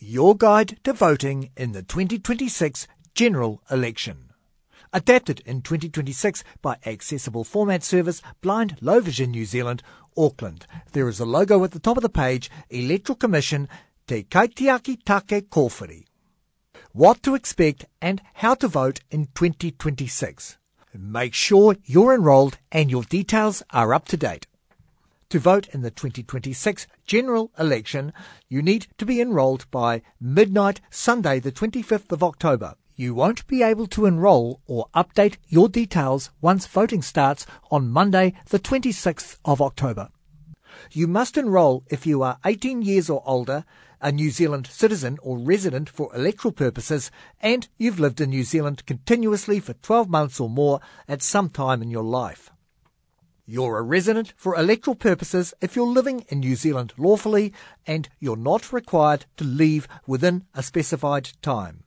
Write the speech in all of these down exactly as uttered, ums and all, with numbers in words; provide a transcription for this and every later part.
Your guide to voting in the twenty twenty-six general election. Adapted in twenty twenty-six by Accessible Format Service, Blind Low Vision New Zealand, Auckland. There is a logo at the top of the page, Electoral Commission, Te Kaitiaki Take Kōwhiri. What to expect and how to vote in twenty twenty-six. Make sure you're enrolled and your details are up to date. To vote in the twenty twenty-six general election, you need to be enrolled by midnight Sunday the twenty-fifth of October. You won't be able to enrol or update your details once voting starts on Monday the twenty-sixth of October. You must enrol if you are eighteen years or older, a New Zealand citizen or resident for electoral purposes, and you've lived in New Zealand continuously for twelve months or more at some time in your life. You're a resident for electoral purposes if you're living in New Zealand lawfully and you're not required to leave within a specified time.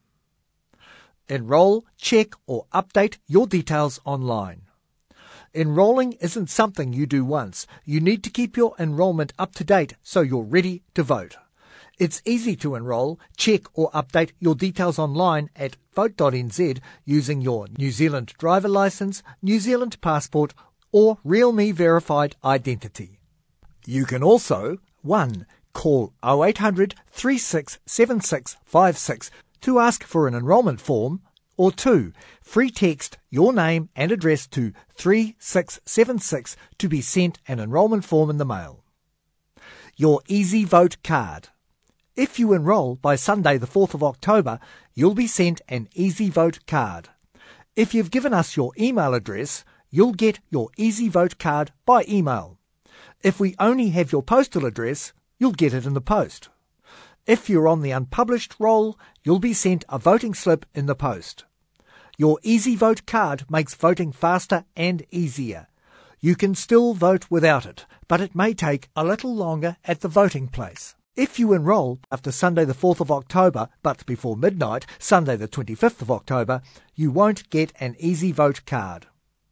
Enrol, check or update your details online. Enrolling isn't something you do once. You need to keep your enrolment up to date so you're ready to vote. It's easy to enrol, check or update your details online at vote dot n z using your New Zealand driver licence, New Zealand passport or RealMe verified identity. You can also one Call oh eight hundred, three six seven six five six to ask for an enrolment form, or two Free text your name and address to three six seven six to be sent an enrolment form in the mail. Your Easy Vote card. If you enrol by Sunday the fourth of October, you'll be sent an Easy Vote card. If you've given us your email address, you'll get your Easy Vote card by email. If we only have your postal address, you'll get it in the post. If you're on the unpublished roll, you'll be sent a voting slip in the post. Your Easy Vote card makes voting faster and easier. You can still vote without it, but it may take a little longer at the voting place. If you enrol after Sunday the fourth of October, but before midnight, Sunday the twenty-fifth of October, you won't get an Easy Vote card.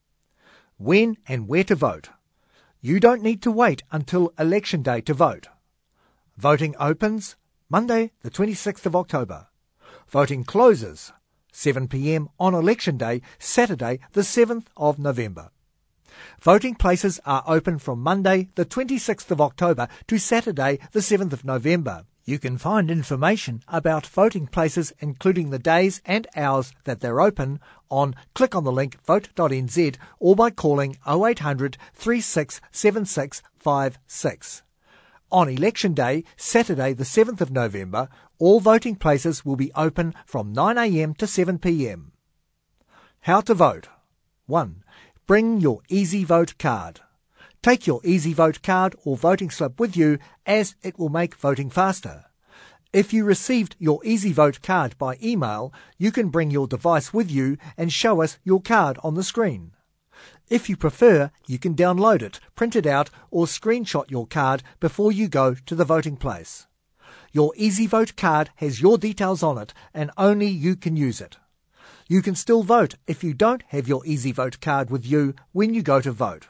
When and where to vote. You don't need to wait until election day to vote. Voting opens Monday the twenty-sixth of October. Voting closes seven p m on election day, Saturday the seventh of November. Voting places are open from Monday the twenty-sixth of October to Saturday the seventh of November. You can find information about voting places, including the days and hours that they're open, on click on the link vote dot n z or by calling oh eight hundred, three six seven six five six. On election day, Saturday the seventh of November, all voting places will be open from nine a m to seven p m. How to vote. one. Bring your Easy Vote card. Take your Easy Vote card or voting slip with you, as it will make voting faster. If you received your Easy Vote card by email, you can bring your device with you and show us your card on the screen. If you prefer, you can download it, print it out, or screenshot your card before you go to the voting place. Your Easy Vote card has your details on it, and only you can use it. You can still vote if you don't have your Easy Vote card with you when you go to vote.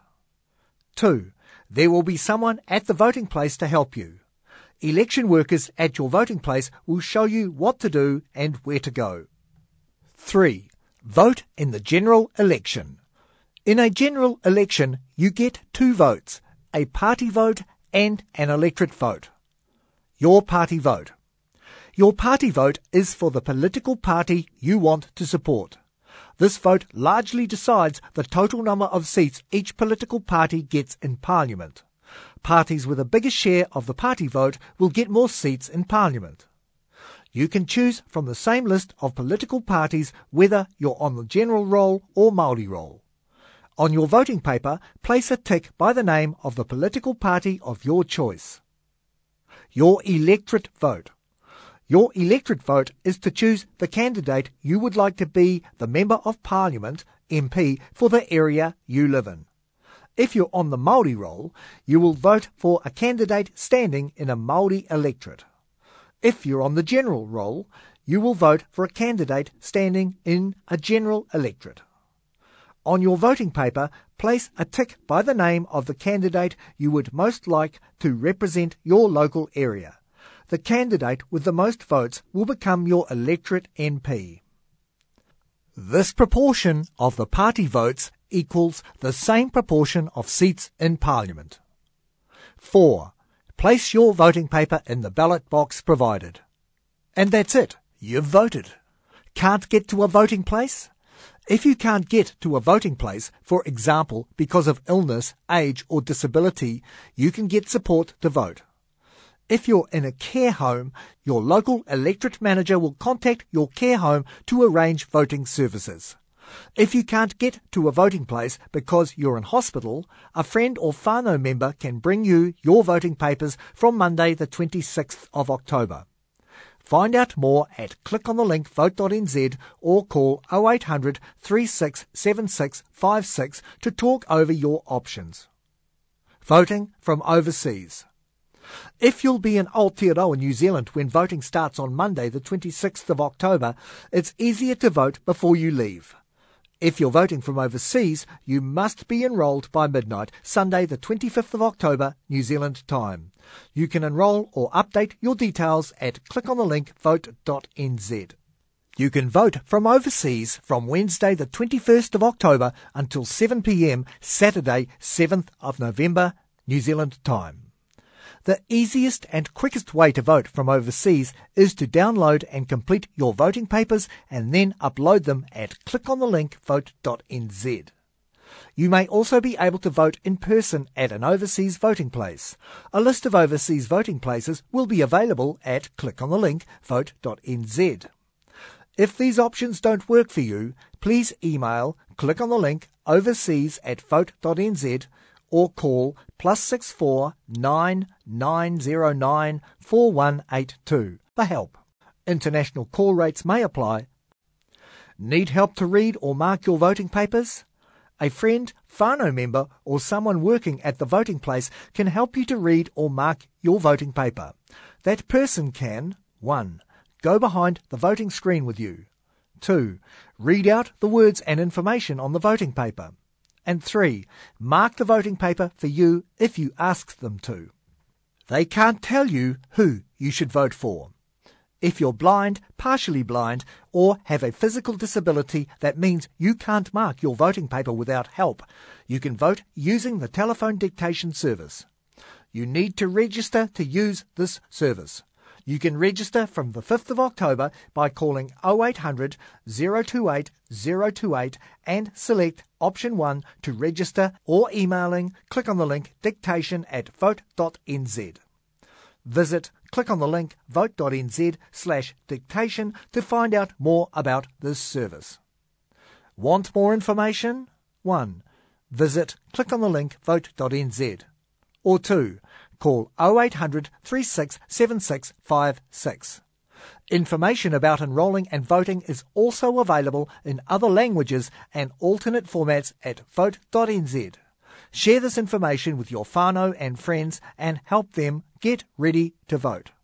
two. There will be someone at the voting place to help you. Election workers at your voting place will show you what to do and where to go. three. Vote in the general election. In a general election, you get two votes, a party vote and an electorate vote. Your party vote. Your party vote is for the political party you want to support. This vote largely decides the total number of seats each political party gets in Parliament. Parties with a bigger share of the party vote will get more seats in Parliament. You can choose from the same list of political parties whether you're on the general roll or Māori roll. On your voting paper, place a tick by the name of the political party of your choice. Your electorate vote. Your electorate vote is to choose the candidate you would like to be the Member of Parliament, M P, for the area you live in. If you're on the Māori roll, you will vote for a candidate standing in a Māori electorate. If you're on the general roll, you will vote for a candidate standing in a general electorate. On your voting paper, place a tick by the name of the candidate you would most like to represent your local area. the candidate with the most votes will become your electorate M P. This proportion of the party votes equals the same proportion of seats in Parliament. four. Place your voting paper in the ballot box provided. And that's it. You've voted. Can't get to a voting place? If you can't get to a voting place, for example, because of illness, age or disability, you can get support to vote. If you're in a care home, your local electorate manager will contact your care home to arrange voting services. If you can't get to a voting place because you're in hospital, a friend or whānau member can bring you your voting papers from Monday the twenty-sixth of October. Find out more at click on the link vote dot n z or call oh eight hundred, three six seven six five six to talk over your options. Voting from overseas. If you'll be in Aotearoa, New Zealand when voting starts on Monday the twenty-sixth of October, it's easier to vote before you leave. If you're voting from overseas, you must be enrolled by midnight, Sunday the twenty-fifth of October, New Zealand time. You can enrol or update your details at click on the link vote dot n z. You can vote from overseas from Wednesday the twenty-first of October until seven p m Saturday seventh of November, New Zealand time. The easiest and quickest way to vote from overseas is to download and complete your voting papers and then upload them at click on the link vote dot n z. You may also be able to vote in person at an overseas voting place. A list of overseas voting places will be available at click on the link vote dot n z. If these options don't work for you, please email click on the link overseas at vote dot n z or call plus six four nine nine zero nine four one eight two for help. International call rates may apply. Need help to read or mark your voting papers? A friend, whānau member or someone working at the voting place can help you to read or mark your voting paper. That person can one. Go behind the voting screen with you. two. Read out the words and information on the voting paper. And three. Mark the voting paper for you if you ask them to. They can't tell you who you should vote for. If you're blind, partially blind, or have a physical disability that means you can't mark your voting paper without help, you can vote using the telephone dictation service. You need to register to use this service. You can register from the fifth of October by calling oh eight hundred, zero two eight, zero two eight and select option one to register or emailing click on the link dictation at vote dot n z. Visit click on the link vote dot n z slash dictation to find out more about this service. Want more information? one. Visit click on the link vote dot n z. Or two. Call oh eight hundred, three six seven six five six. Information about enrolling and voting is also available in other languages and alternate formats at vote dot n z. Share this information with your whānau and friends and help them get ready to vote.